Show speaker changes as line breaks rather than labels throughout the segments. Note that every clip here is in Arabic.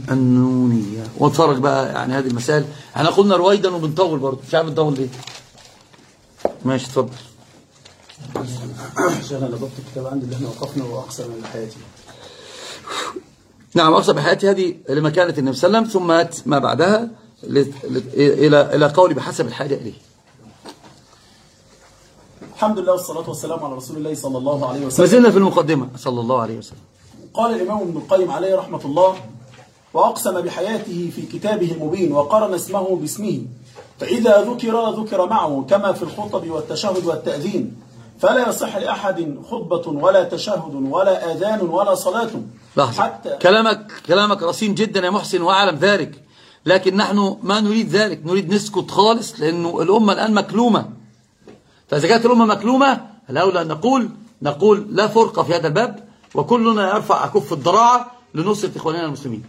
النونية. واتفرج بقى يعني هذه المسائل، احنا قلنا رويدا وبنطول برضه، مش عارف بنطول ليه. ماشي اتفضل.
شيخنا انا ضبط الكتاب عندي اللي احنا وقفنا واقسم بحياتي.
نعم، اقسم بحياتي هذه لمكانة النبي صلى الله عليه وسلم، ثم ما بعدها الى قول بحسب الحاجة اليه.
الحمد لله والصلاة والسلام على رسول الله صلى الله عليه وسلم.
ما زلنا في المقدمة صلى الله عليه وسلم.
قال الإمام ابن القيم عليه رحمة الله: وأقسم بحياته في كتابه المبين وقرن اسمه باسمه، فإذا ذكر معه كما في الخطب والتشهد والتأذين، فلا يصح لأحد خطبة ولا تشهد ولا آذان ولا صلاة.
حتى كلامك رصين جدا يا محسن وأعلم ذلك، لكن نحن ما نريد ذلك، نريد نسكت خالص، لأنه الأمة الآن مكلومة. فإذا كانت الأمة مكلومة الأولى أن نقول لا فرقة في هذا الباب، وكلنا يرفع أكف الضراعة لنصرة إخواننا المسلمين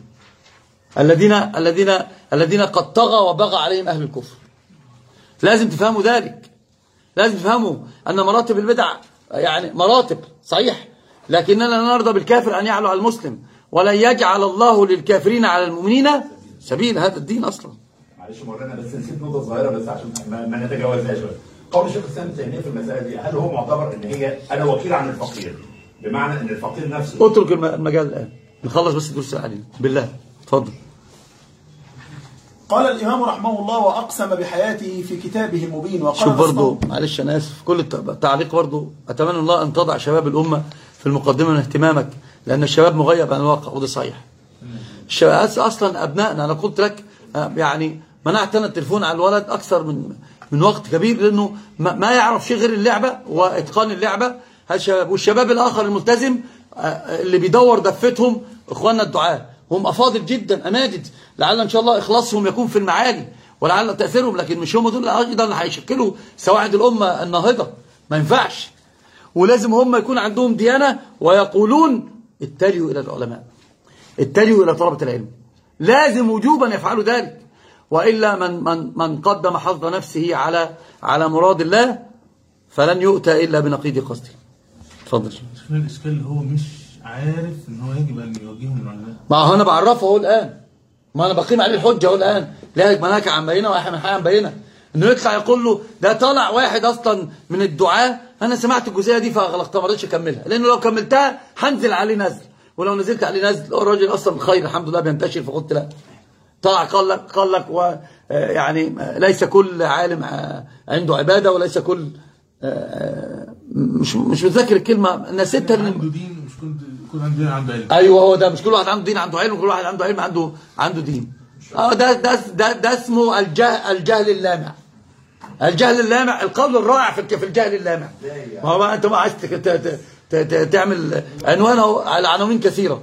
الذين قد طغى وبغى عليهم أهل الكفر. لازم تفهموا ذلك، لازم تفهموا أن مراتب البدع يعني مراتب صحيح، لكننا لا نرضى بالكافر أن يعلو على المسلم، ولن يجعل الله للكافرين على المؤمنين سبيل. هذا الدين أصلا.
معلش مرنا بس نسيت نقطة صغيرة بس عشان ما نتجاوزهاش شوية. قول الشيخ الإسلام ابن تيمية في المسألة دي، هل هو معتبر إن هي أنا وكيل عن الفقير؟ بمعنى إن الفقير نفسه.
اترك المجال الآن، نخلص بس الدروس علينا بالله. اتفضل.
قال الإمام رحمه الله: وأقسم بحياته في كتابه المبين وقرن
شوف برضه، معلش أنا آسف، كل التعليق برضه أتمنى الله أن تضع شباب الأمة في المقدمة من اهتمامك، لأن الشباب مغيب عن الواقع، وده صحيح. الشباب أصلا أبنائنا، أنا قلت لك يعني منعت أنا التليفون على الولد أكثر من وقت كبير، لأنه ما يعرف شيء غير اللعبة وإتقان اللعبة. هالشباب والشباب الآخر الملتزم اللي بيدور دفتهم إخواننا الدعاة، هم أفاضل جدا أماجد، لعل إن شاء الله إخلاصهم يكون في المعالي ولعل تأثيرهم، لكن مش هم دول أيضا اللي هيشكلوا سواعد الأمة الناهضة. ما ينفعش، ولازم هم يكون عندهم ديانة ويقولون اتجهوا إلى العلماء، اتجهوا إلى طلبة العلم، لازم وجوبا يفعلوا ذلك، وإلا من قدم حظ نفسه على مراد الله فلن يؤتى إلا بنقيض قصده. اتفضل.
الإشكال هو مش عارف ان هو يجب ان يوجههم للعلماء.
ما هو انا بعرفه اهو الان، ما انا بقيم عليه الحجه اهو الان، لا مناك عن بينه واحد من حي عن بينه، انه يطلع يقول له ده طلع واحد اصلا من الدعاة. انا سمعت الجزئيه دي فغلقتها، ما رضيتش اكملها، لانه لو كملتها هنزل عليه نزل، ولو نزلت عليه نزل الراجل اصلا خير الحمد لله بينتشر، فقلت لا. طلع قال لك يعني ليس كل عالم عنده عباده، وليس كل مش متذكر الكلمه نسيتها.
عنده دين، مش كل عنده دين عنده علم.
ايوه هو ده، مش كل واحد عنده دين عنده علم، وكل واحد عنده علم عنده دين. ده اسمه الجهل اللامع. الجهل اللامع، القول الرائع في الجهل اللامع. ما هو انت ما عايز تعمل عنوانه على عناوين كثيره.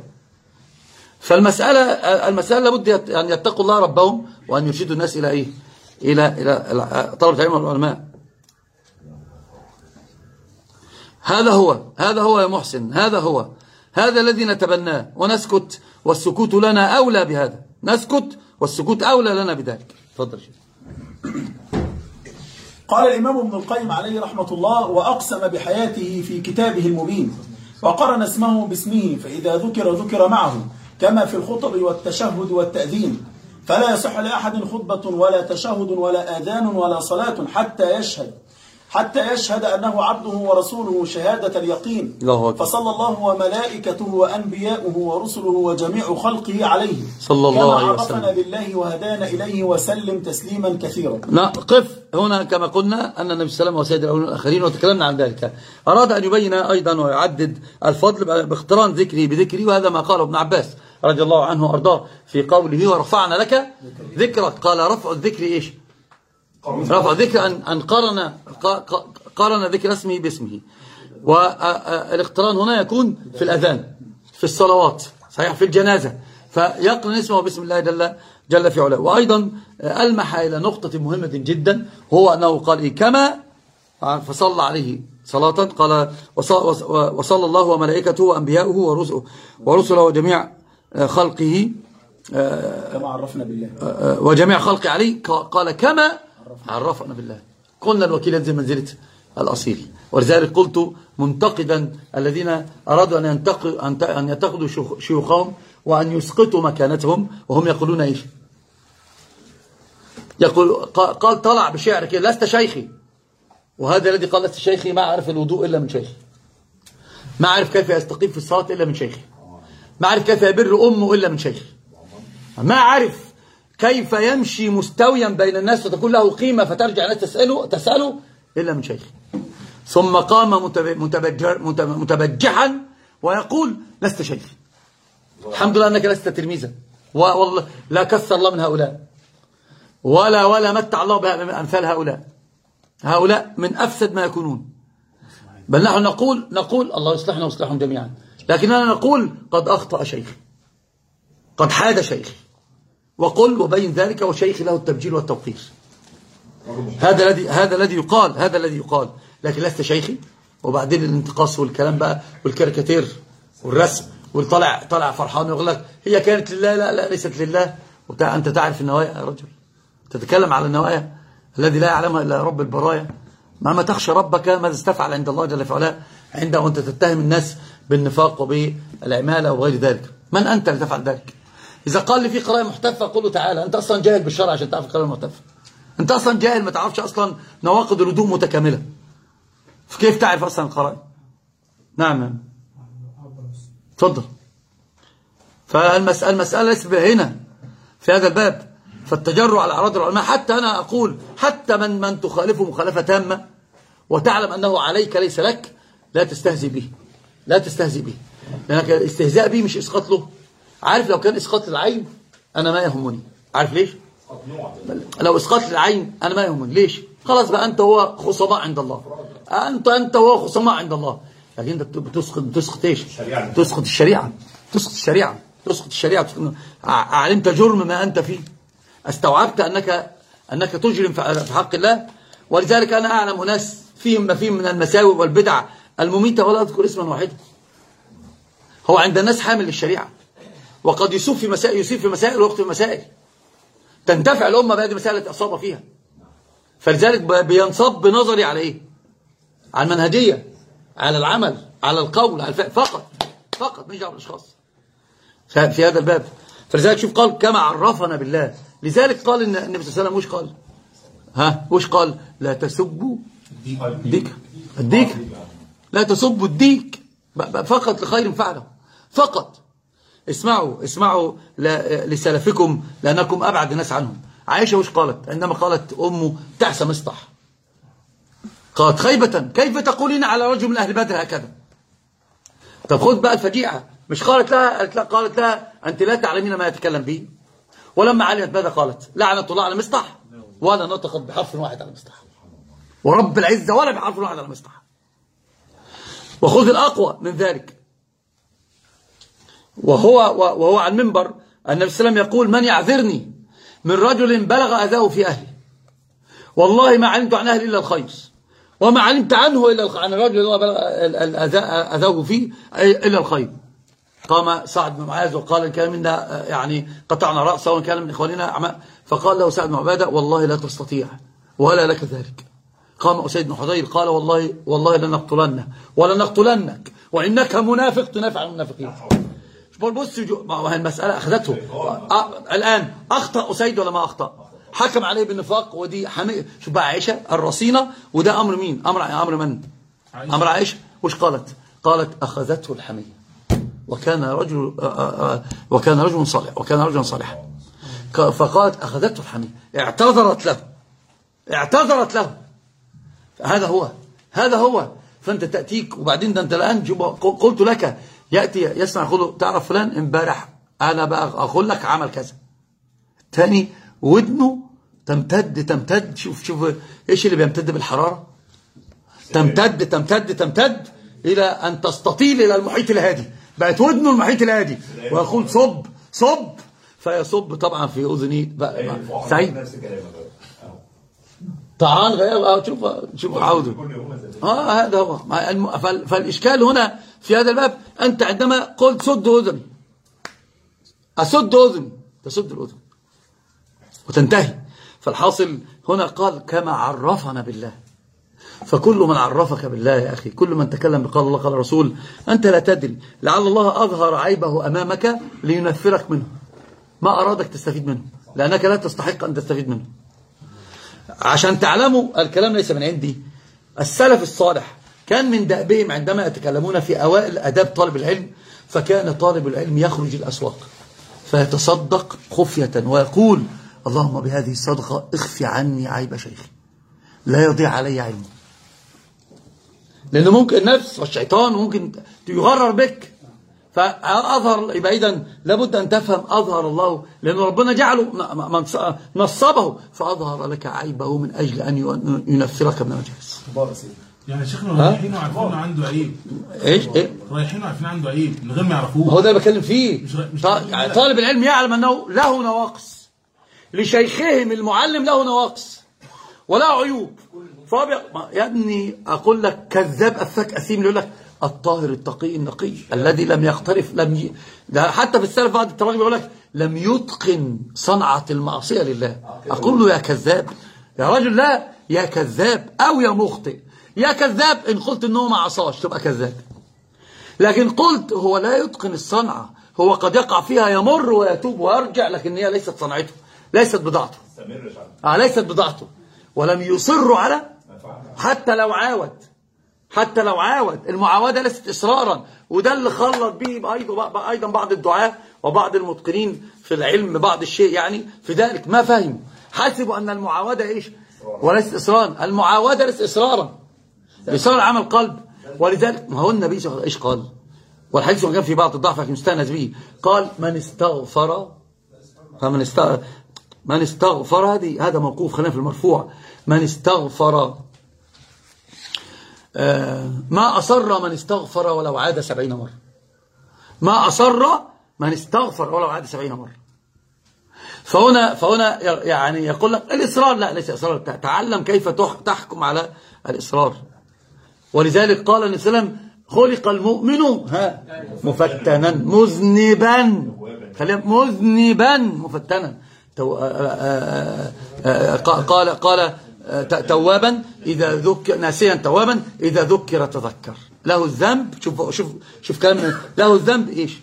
فالمساله لابد ان يتقوا الله ربهم، وان يرشدوا الناس الى ايه؟ الى طلبة العلم والعلماء. هذا هو يا محسن، هذا الذي نتبناه ونسكت، والسكوت لنا أولى بهذا، نسكت والسكوت أولى لنا بذلك. تفضل شيخ.
قال الإمام ابن القيم عليه رحمة الله: وأقسم بحياته في كتابه المبين وقرن اسمه باسمه، فإذا ذكر معه كما في الخطب والتشهد والتأذين، فلا يصح لأحد خطبة ولا تشهد ولا آذان ولا صلاة حتى يشهد أنه عبده ورسوله شهادة اليقين، فصلى الله وملائكته وأنبياؤه ورسله وجميع خلقه عليه
صلى الله عليه وسلم،
كما عرفنا بالله وهدانا إليه وسلم تسليما كثيرا.
قف هنا. كما قلنا أن النبي صلى الله عليه وسلم وسيد الأولين والآخرين، وتكلمنا عن ذلك. أراد أن يبين أيضا ويعدد الفضل باقتران ذكره بذكره، وهذا ما قاله ابن عباس رضي الله عنه وأرضاه في قوله: ورفعنا لك ذكرك. قال رفع الذكر إيش؟ رفع ذكر أن قارن ذكر اسمه باسمه. والاقتران هنا يكون في الأذان، في الصلوات صحيح، في الجنازة، فيقرن اسمه باسم الله جل في علاه. وأيضا ألمح إلى نقطة مهمة جدا، هو أنه قال إيه؟ كما فصلى عليه صلاة، قال وصلى الله وملائكته وأنبياؤه ورسله وجميع خلقه
كما عرفنا بالله
وجميع خلقه عليه. قال كما عرفنا بالله. قلنا الوكيل ينزل منزلة الأصيل، ولذلك قلت منتقدا الذين أرادوا أن ينتقدوا شيوخهم، وأن يسقطوا مكانتهم وهم يقولون إيش؟ قال طلع بشعر كده: لست شيخي. وهذا الذي قال لست شيخي ما عرف الوضوء إلا من شيخي، ما عرف كيف يستقيم في الصلاة إلا من شيخي، ما عرف كيف يبر أمه إلا من شيخي، ما عرف كيف يمشي مستويا بين الناس وتكون له قيمة فترجع الناس تسأله إلا من شيخ. ثم قام متبجحا ويقول: لست شيخ. الحمد لله أنك لست تلميذا، والله لا كثر الله من هؤلاء ولا متع الله بأمثال هؤلاء من أفسد ما يكونون. بل نحن نقول الله يصلحنا ويصلحهم جميعا، لكننا نقول: قد أخطأ شيخي، قد حاد شيخي، وقل وبين ذلك والشيخ له التبجيل والتوقير. هذا الذي يقال، لكن لست شيخي. وبعدين الانتقاص والكلام بقى والكاريكاتير والرسم طلع فرحان ويقول لك هي كانت لله، لا ليست لله. أنت تعرف النوايا يا رجل، تتكلم على النوايا الذي لا يعلمها إلا رب البرايا. ما تخشى ربك ماذا استفعل عند الله جل وعلا عندما أنت تتهم الناس بالنفاق وبالعمالة وغير ذلك؟ من أنت لتفعل ذلك؟ إذا قال لي في قراءة محتفة قل له تعالى، أنت أصلا جاهل بالشرع عشان تعرف القراءة المحتفة، أنت أصلا جاهل ما تعرفش أصلا نواقض الوضوء متكاملة، فكيف تعرف أصلا القراءة؟ نعم تفضل. فالمسألة ليست هنا في هذا الباب. فالتجرع على أعراض العلماء، حتى أنا أقول حتى من تخالفه مخالفة تامة وتعلم أنه عليك ليس لك، لا تستهزئ به، لأنك الاستهزاء به مش إسقاط له. عارف لو كان إسقاط للعين أنا ما يهمني، عارف ليش؟ لو إسقاط للعين أنا ما يهمني، ليش؟ خلاص بقى أنت هو خصماء عند الله، أنت هو خصماء عند الله. لكن أنت بتسقط إيش؟ تسقط الشريعة. علمت جرم ما أنت فيه، استوعبت أنك تجرم في حق الله. ولذلك أنا أعلم ناس فيهم ما فيهم من المساوئ والبدع المميتة ولا أذكر اسما واحدا. هو عند الناس حامل للشريعة، وقد يصيب في مسائل ويخطئ في مسائل، تنتفع الأمة بهذه المسائل التي أصاب فيها. فلذلك بينصب بنظري على إيه؟ على المنهجية، على العمل، على القول، على الفعل فقط مش على الأشخاص في هذا الباب. فلذلك شوف قال: كما عرفنا بالله. لذلك قال إن النبي صلى الله عليه وسلم وش قال؟ لا تسبوا الديك، لا تسبوا الديك فقط لخير فعله، فقط. اسمعوا لسلفكم لأنكم أبعد الناس عنهم. عائشة وش قالت عندما قالت أمه تعس مصطح؟ قالت: خيبة كيف تقولين على رجل من أهل بدر هكذا؟ طب خذ بقى الفجيعة، مش قالت لها أنت لا تعلمين ما يتكلم به؟ ولما علمت ماذا قالت؟ لعنة الله على مصطح، ولا نطقت بحرف واحد على مصطح، ورب العزة ولا بحرف واحد على مصطح. وخذ الأقوى من ذلك، وهو على المنبر النبي صلى الله عليه وسلم يقول: من يعذرني من رجل بلغ أذاه في أهله، والله ما علمت عن أهلي إلا الخير، وما علمت عنه إلا عن الرجل اللي بلغ أذاه فيه إلا الخير. قام سعد بن معاذ وقال: إن كان منا يعني قطعنا رأسه وإن كان من إخواننا أعمى. فقال له سعد بن عبادة: والله لا تستطيع ولا لك ذلك. قام أسيد بن حضير قال: والله لنقتلنك وإنك منافق تنافع عن المنافقين. بص المسألة أخذته الآن. أخطأ أسيد ولا ما أخطأ؟ حكم عليه بالنفاق، ودي حمية. شوف بقى عائشة الرصينة، وده أمر مين؟ أمر من؟ أمر عائشة. وش قالت؟ أخذته الحمية، وكان رجل صالح، فقالت أخذته الحمية، اعتذرت له. هذا هو. فأنت تأتيك وبعدين ده أنت الآن قلت لك يأتي يسمع يقول: تعرف فلان امبارح أنا بقى أقول لك عمل كذا. الثاني ودنه تمتد. شوف إيش اللي بيمتد بالحرارة؟ تمتد إلى أن تستطيل إلى المحيط الهادي. بقت ودنه المحيط الهادي، ويقول: صب فيصب طبعا في أذني سعيد. طعان غير. شوف عوده. هذا هو. فالإشكال هنا في هذا الباب، أنت عندما قلت سد أذني، تسد الأذن وتنتهي. فالحاصل هنا قال: كما عرفنا بالله. فكل من عرفك بالله يا أخي، كل من تكلم بقال الله قال الرسول، أنت لا تدري، لعل الله أظهر عيبه أمامك لينفرك منه، ما أرادك تستفيد منه، لأنك لا تستحق أن تستفيد منه. عشان تعلموا الكلام ليس من عندي، السلف الصالح كان من دأبهم عندما يتكلمون في أوائل أداب طالب العلم، فكان طالب العلم يخرج الأسواق فيتصدق خفية ويقول اللهم بهذه الصدقة اخفي عني عيب شيخي لا يضيع علي علمه، لأنه ممكن النفس والشيطان ممكن يغرر بك، فأظهر بعيدا. لابد أن تفهم أظهر الله، لأن ربنا جعله نصبه فأظهر لك عيبه من أجل أن ينفرك من وجهه.
يعني شيخنا رايحين وعارفين عنده عيب.
ايش
رايحين وعارفين عنده عيب من غير ما يعرفوه.
هو ده اللي بتكلم فيه.
مش
طالب العلم يعلم أنه له نواقص، لشيخهم المعلم له نواقص ولا عيوب، يا ابني أقول لك كذاب أفاك أثيم اللي يقول لك الطاهر التقي النقي الذي لم يقترف ده حتى في السلف بعد التراجم يقول لك لم يتقن صنعة المعصية لله. أقول له يا كذاب يا رجل، لا يا كذاب أو يا مخطئ. يا كذاب إن قلت إنه ما عصاش تبقى كذاب، لكن قلت هو لا يتقن الصنعة، هو قد يقع فيها يمر ويتوب ويرجع، لكن هي ليست صنعته، ليست بضاعته، ليست بضاعته، ولم يصر على حتى لو عاود المعاودة ليست إصرارا. وده اللي خلط به أيضا بعض الدعاة وبعض المتقنين في العلم بعض الشيء، يعني في ذلك ما فهموا، حسبوا أن المعاودة إيش وليست إصرارا. المعاودة ليست إصرارا، إصرار عمل قلب. ولذلك ما هو النبي صلى الله عليه وسلم إيش قال، والحديث كان في بعض الضعف لكن مستأنس به، قال من استغفر هذا موقوف، خلينا في المرفوع، من استغفر ما أصر من استغفر ولو عاد 70 مرة، ما أصر من استغفر ولو عاد 70 مرة. فهنا يعني يقول لك الإصرار لا ليس إصرار، تعلم كيف تحكم على الإصرار. ولذلك قال النبي صلى الله عليه وسلم خلق المؤمن مفتنا مذنبا، مذنبا مفتنا، قال توابا إذا ذكر، ناسيا توابا إذا ذكر تذكر، له الذنب. شوف كلام، له الذنب إيش،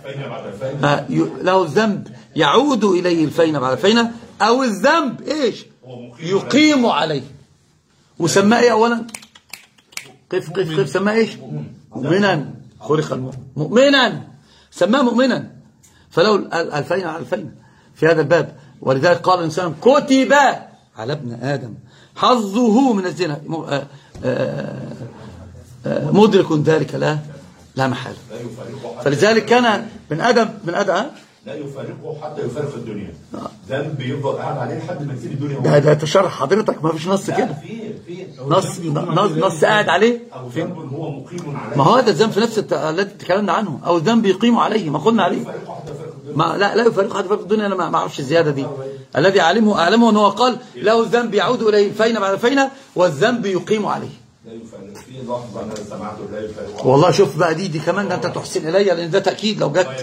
له الذنب يعود إليه الفين بعد الفين، أو الذنب إيش يقيم عليه. وسماه إيه أولا؟ قف سماه إيش؟ مؤمنا، خلق مؤمنا، سماه مؤمنا، فله الفين على الفين في هذا الباب. ولذلك قال الإنسان كتب على ابن آدم حظه من الزنا، مدرك ذلك لا محالة. فلذلك كان من آدم
لا يفارقه حتى يفارق الدنيا، ذنب يفضل قاعد عليه لحد ما يسيب الدنيا.
ده تشرح حضرتك، ما فيش نص كده، نص قاعد عليه.
أو ذنب هو مقيم عليه،
ما هو هذا الذنب في نفس الذي تكلمنا عنه، أو الذنب يقيم عليه، ما قلنا عليه لا يفارقه حتى يفارق الدنيا. أنا ما أعرفش الزيادة دي. الذي أعلمه أنه قال له الذنب يعود إليه الفين بعد الفين، والذنب يقيم عليه.
لا يفارق في لحظة أنا سمعته لا يفارق.
والله شوف بقى دي كمان أنت تحسن إلي، لأن ده تأكيد لو جت.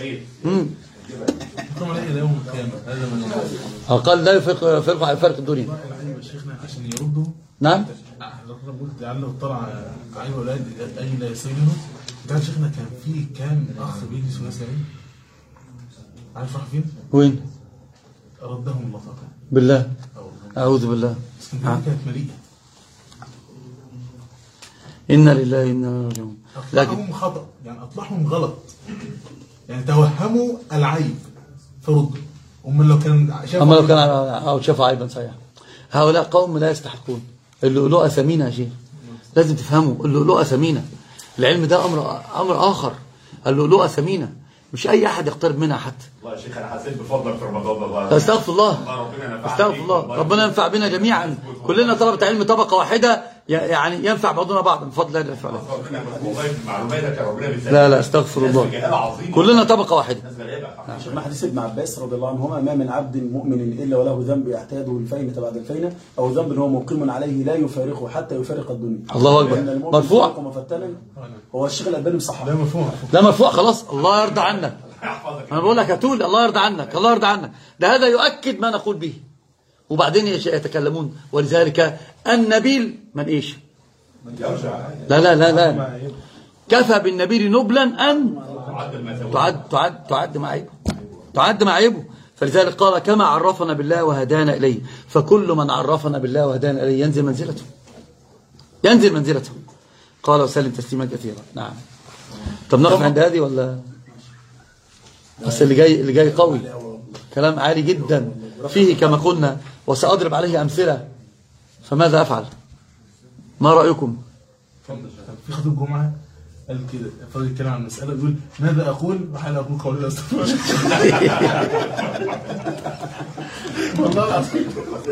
قال لا يفرق على فرق الدنيا.
شيخنا عشان يردوا
نعم
قلت لعله طلع عين ولاد أي لا يسيره. تعرف شيخنا كان في كام أخ بيجلسوا ناس لعين، عارف راح فين؟
وين؟
ردهم الله طبعا
بالله، أعوذ بالله.
اسكندرية كانت مليئة.
إنا لله وإنا إليه راجعون.
أطلعهم خطأ، يعني أطلعهم غلط، يعني توهموا العيب فردوا. أما لو كان
شافوا عيبا صحيح. هؤلاء قوم لا يستحقون. اللؤلؤة ثمينة يا شيخ، لازم تفهموا، اللؤلؤة ثمينة. العلم ده أمر آخر. اللؤلؤة ثمينة، مش أي أحد يقترب منها حتى.
والله يا شيخ أنا حسيت بفضلك في رمضان والله.
استغفر الله، استغفر الله، ربنا ينفع بنا جميعا، كلنا طلبة علم طبقة واحدة، يعني ينفع بعضنا بعضا بفضل الله ينفع. لا استغفر الله، كلنا طبقة واحدة.
شيخنا حديث ابن عباس رضي الله عنهما ما من عبد مؤمن إلا وله ذنب يعتاده الفينة بعد الفينة، أو ذنب هو مقيم عليه لا يفارقه حتى يفارق الدنيا.
الله أكبر. مرفوع.
هو الشيخ الألباني مصحح.
لا مرفوع خلاص. الله يرضى عنك، أنا بقول لك هتقول الله يرضى عنك، الله يرضى عنك، ده هذا يؤكد ما نقول به. وبعدين يتكلمون. ولذلك النبيل من إيش؟ لا لا لا لا، كفى بالنبيل نبلا أن تعد معايبه. فلذلك قال كما عرفنا بالله وهدانا إليه، فكل من عرفنا بالله وهدانا إليه ينزل منزلته. قال وسلم تسليما كثيرا. نعم. طب نقف عند هذه ولا بس اللي جاي قوي، كلام عالي جدا فيه كما قلنا، وسأضرب عليه أمثلة، فماذا أفعل؟ ما رأيكم؟
في خطيب الجمعة قال كده، فضل يتكلم عن المسألة يقول ماذا أقول وحال أقول قولي لا أستغفر والله العظيم.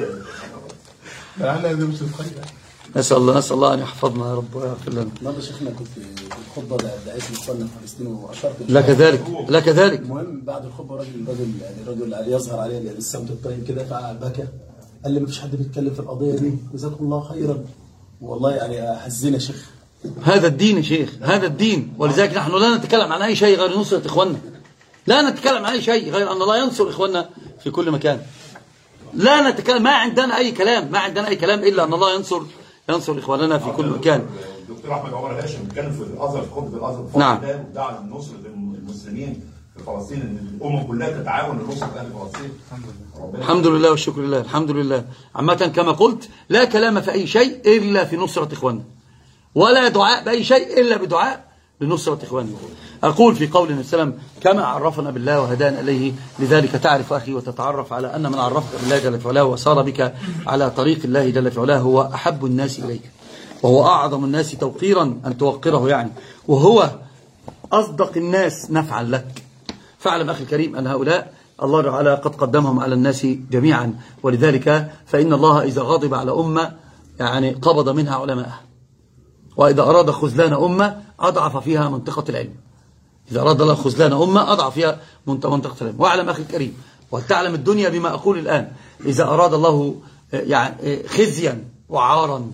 لعل هذا مش الخير.
نسأل الله أن يحفظنا يا رب ويغفر لنا.
النهارده شيخنا كنت في الخطبة دعيت لإخواننا في فلسطين وأشرت
لا كذلك.
المهم بعد الخطبة الراجل يعني يظهر عليه السمت الطيب كده، فبكى قال لي مفيش حد بيتكلم في القضية دي، جزاكم الله خيرا. والله يعني حزين يا شيخ.
هذا الدين يا شيخ، هذا الدين. ولذلك نحن لا نتكلم عن أي شيء غير نصرة إخواننا، لا نتكلم عن أي شيء غير أن الله ينصر إخواننا في كل مكان. لا نتكلم، ما عندنا أي كلام إلا أن الله ينصر إخواننا في كل مكان.
الدكتور أحمد عمر هاشم كان في الأزهر، في خطبة الأزهر،
نعم،
دعا لنصرة المسلمين في فلسطين، ان الامم كلها تتعاون لنصرة اهل فلسطين.
الحمد لله والشكر لله. الحمد لله. عامة كما قلت لا كلام في أي شيء إلا في نصرة إخواننا، ولا دعاء بأي شيء إلا بدعاء لنصرة إخواننا. أقول في قول النبي صلى الله عليه وسلم كما عرفنا بالله وهدانا إليه، لذلك تعرف أخي وتتعرف على أن من عرفك بالله جل في علاه وصار بك على طريق الله جل في علاه هو أحب الناس إليك، وهو أعظم الناس توقيرا أن توقره يعني، وهو أصدق الناس نفعا لك. فاعلم أخي الكريم أن هؤلاء الله تعالى قد قدمهم على الناس جميعا، ولذلك فإن الله إذا غضب على أمة يعني قبض منها علماءها، وإذا أراد خذلان أمة أضعف فيها منطقة العلم. إذا أراد الله خذلان أمة أضعف فيها منطقة العلم. واعلم أخي الكريم وتعلم الدنيا بما أقول الآن، إذا أراد الله يعني خزيا وعارا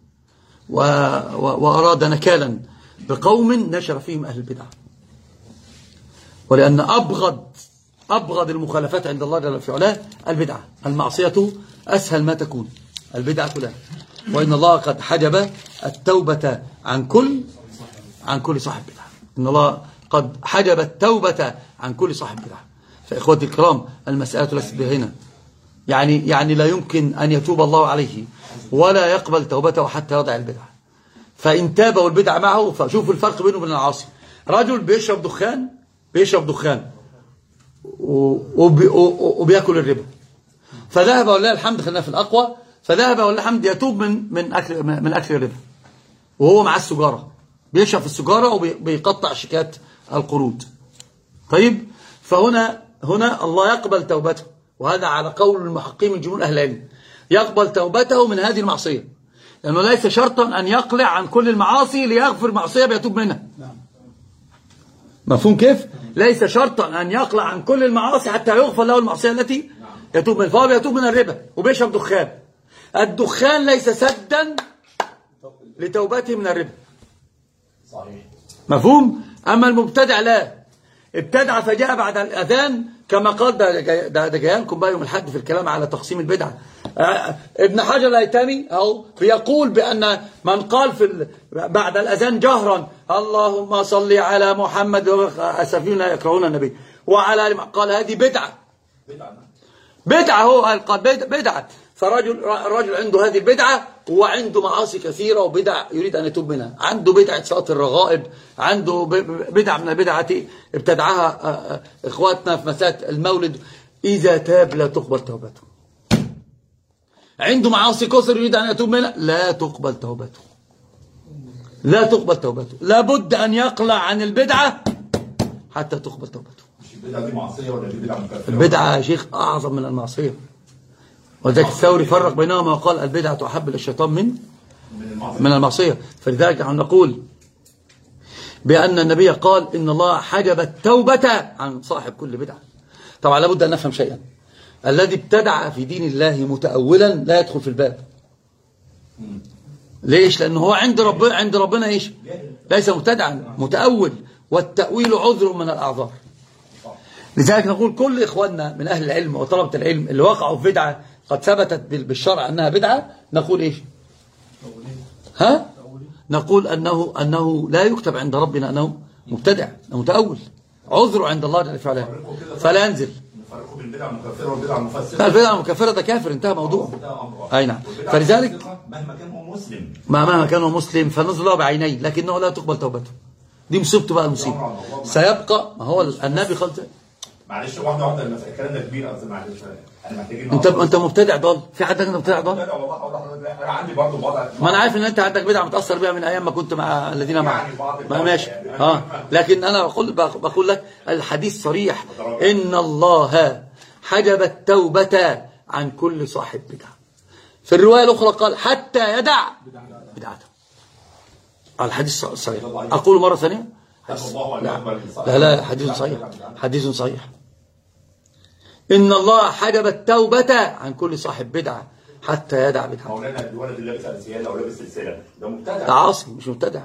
وأراد نكالا بقوم نشر فيهم أهل البدع، ولأن أبغض المخالفات عند الله جل في علاه البدعة. المعصية أسهل ما تكون، البدعة لا. وإن الله قد حجب التوبة عن كل صاحب بدعة. إن الله قد حجب التوبة عن كل صاحب بدعة. فإخوتي الكرام المسألة ليست بهنا، يعني لا يمكن أن يتوب الله عليه ولا يقبل توبته حتى يضع البدعة. فإن تاب والبدعة معه، فشوفوا الفرق بينه وبين العاصي. رجل بيشرب دخان وبيأكل الربا، فذهب ولله الحمد، خلينا في الأقوى، فذهب ولله الحمد يتوب من أكل الربا، وهو مع السجارة بيشرب في السجارة وبيقطع شيكات القروض. طيب، فهنا الله يقبل توبته، وهذا على قول المحققين من جمهور أهل العلم، يقبل توبته من هذه المعصية، لأنه ليس شرطا أن يقلع عن كل المعاصي ليغفر معصية بيتوب منها. مفهوم كيف؟ ليس شرطا أن يقلع عن كل المعاصي حتى يغفر له المعصية التي يتوب منها. فهو بيتوب من الربا وبيشرب دخان. الدخان ليس سدا لتوبته من الربا.
صحيح. مفهوم؟
أما المبتدع لا، ابتدع فجاء بعد الأذان كما قال، ده جاي لكم بقى يوم الحد في الكلام على تقسيم البدعة. ابن حجر الهيثمي أو بيقول بأن من قال بعد الأذان جهرا اللهم صل على محمد، أسفين يكرهون النبي وعلى، قال هذه بدعة، هو قال بدعة. فالرجل عنده هذه البدعة وعنده معاصي كثيرة وبدع يريد أن يتوب منها. عنده بدعة صلاة الرغائب، عنده بدعة من البدعة ابتدعها إخواتنا في مسألة المولد، إذا تاب لا تقبل توبته. عنده معاصي كثر يريد أن يتوب منها، لا تقبل توبته. لابد أن يقلع عن البدعة حتى تقبل توبته.
البدعة دي معصية ولا دي بدعة مكفرة؟
البدعة يا شيخ أعظم من المعصية، وذلك الثوري فرق بينهما وقال البدعة أحب إلى الشيطان من المعصية. فلذلك نحن نقول بأن النبي قال إن الله حجب التوبة عن صاحب كل بدعة. طبعا لابد أن نفهم شيئا، الذي ابتدع في دين الله متأولا لا يدخل في الباب. ليش؟ لأنه هو عند ربنا إيش؟ ليس مبتدعا، متأول، والتأويل عذر من الأعذار. لذلك نقول كل إخواننا من أهل العلم وطلبة العلم اللي وقعوا في بدعة قد ثبتت بالشرع أنها بدعة، نقول إيش؟ نقول أنه لا يكتب عند ربنا أنه مبتدع، أنه متأول، عذره عند الله جل وعلا فلا ينزل.
نفرقوا بين البدع المكفرة والبدع المفسدة.
البدع المكفرة ده كافر، انتهى موضوع. أي نعم. فلذلك
مهما كان هو مسلم،
مهما كان هو مسلم فنزل له بعينيه، لكنه لا تقبل توبته. دي مصيبته بقى، المصيبة سيبقى. ما هو النبي قال
معلش واحدة الكلام ده كبير، قصدي معلش احنا محتاجين
انت مبتدع ضال. في حد انت مبتدع ضال؟
انا عندي برضه وضع،
ما انا عارف ان انت عندك بدعه متاثر بيها من ايام ما كنت مع الذين معك، ما ماشي. لكن انا بقول لك الحديث صريح، ان الله حجب التوبه عن كل صاحب بدعه. في الروايه الاخرى قال حتى يدع بدعته. الحديث صحيح. اقول مره ثانيه، لا حديث صحيح، حديث صحيح. إن الله حجب التوبة عن كل صاحب بدعة حتى يدع بدعة.
مولانا الولد اللي لابس أنسيال أو لابس سلسلة ده مبتدع،
عاصي مش مبتدع،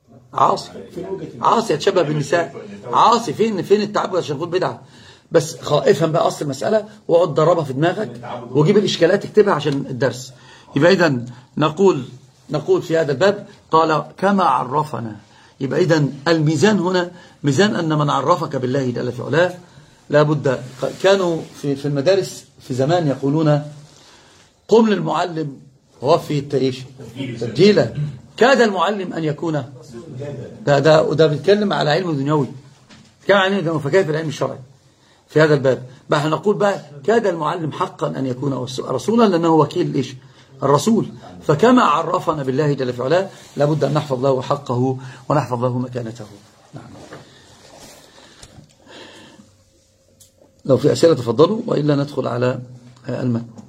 عاصي يتشبه بالنساء، عاصي. فين التعبد عشان يكون بدعة؟ بس افهم بقى أصل المسألة واقعد دربها في دماغك وجيب الإشكالات اكتبها عشان الدرس. يبقى إذن نقول في هذا الباب قال كما عرفنا. يبقى إذن الميزان هنا ميزان أن من عرفك بالله جل في علاه لابد. كانوا في المدارس في زمان يقولون قم للمعلم ووفي تبجيله. كاد المعلم أن يكون ده بيتكلم على علم دنيوي، كان علم فكيف العلم الشرعي في هذا الباب. بقى نقول بقى كاد المعلم حقا أن يكون رسولا، لأنه وكيل الرسول. فكما عرفنا بالله جل في علاه لابد أن نحفظ له حقه ونحفظ له مكانته. نعم. لو في أسئلة تفضلوا، وإلا ندخل على المتن.